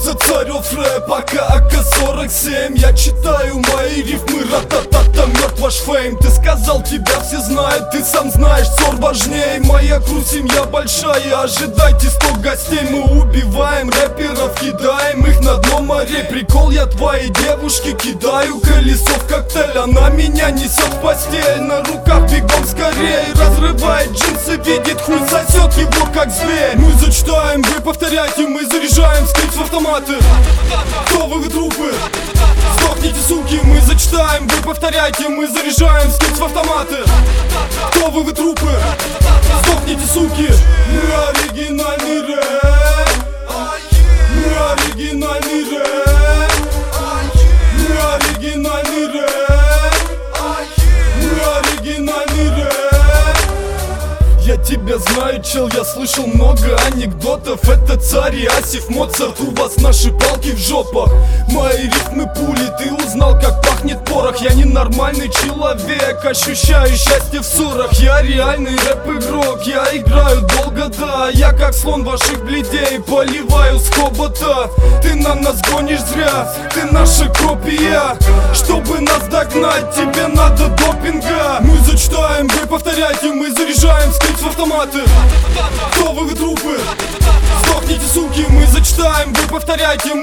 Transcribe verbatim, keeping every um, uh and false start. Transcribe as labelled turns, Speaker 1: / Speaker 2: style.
Speaker 1: За царев рэп, ака ака сорок семь. Я читаю мои рифмы, рататата, мертв ваш фейм. Ты сказал, тебя все знают, ты сам знаешь, ссор важней. Моя кру, семья большая, ожидайте сто гостей. Мы убиваем рэперов, кидаем их на дно морей. Прикол, я твоей девушке кидаю колесо в коктейль. Она меня несет в постель, на руках бегом скорей. Разрывает джинсы, видит хуй, сосет его как зверь. Мы зачитаем, вы повторяйте, мы заряжаем скрипт в автоматы. Кто вы, вы трупы? Сдохните, суки, мы зачитаем, вы повторяйте, мы заряжаем скрипт в автоматы. Кто вы, вы трупы? Сдохните, суки. Мы оригинальный рэп. Мы оригинальный рэп. Мы оригинальный рэп. Мы оригинальный рэп. Я тебя знаю, чел, я слышал много анекдотов. Это царь Иосиф Моцарт, у вас наши палки в жопах. Мои рифмы пули, ты узнал, как пахнет порох. Я ненормальный человек, ощущаю счастье в ссорах. Я реальный рэп-игрок, я играю долго, да. Я как слон ваших бледей, поливаю с хобота. Ты на нас гонишь зря, ты наша копия. Чтобы нас догнать, тебе надо допинга. Мы зачитаем, вы повторяйте, мы заряжаем скрипт в автоматы. Кто вы, вы трупы? Сдохните, суки, мы зачитаем, вы повторяйте.